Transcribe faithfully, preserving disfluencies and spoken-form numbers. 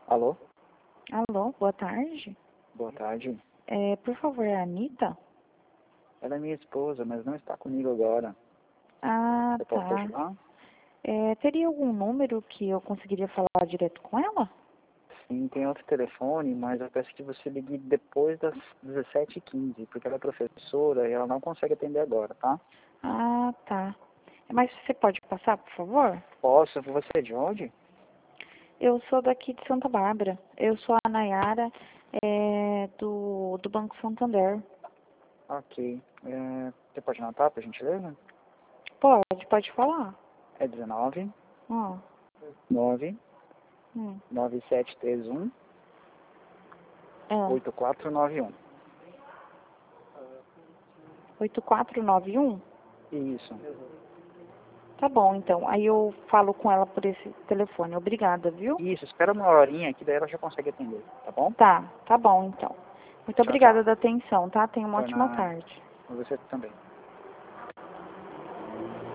Alô? Alô, boa tarde. Boa tarde. É, por favor, é a Anitta? Ela é minha esposa, mas não está comigo agora. Ah, Eu posso te tá. ajudar? É, teria algum número que eu conseguiria falar direto com ela? Sim, tem outro telefone, mas eu peço que você ligue depois das dezessete e quinze, porque ela é professora e ela não consegue atender agora, tá? Ah, tá. Mas você pode passar, por favor? Posso? Você é de onde? Eu sou daqui de Santa Bárbara. Eu sou a Nayara, é, do, do Banco Santander. Ok. É, você pode anotar, por gentileza? Pode, pode falar. É dezenove, Ó, nove, hum, nove sete três um, é, oito quatro nove um. oito quatro nove um? Isso. Tá bom, então. Aí eu falo com ela por esse telefone. Obrigada, viu? Isso, espera uma horinha que daí ela já consegue atender, tá bom? Tá, tá bom, então. Muito Tchau, tchau. obrigada da atenção, tá? Tenha uma Por ótima nada. tarde. Você também.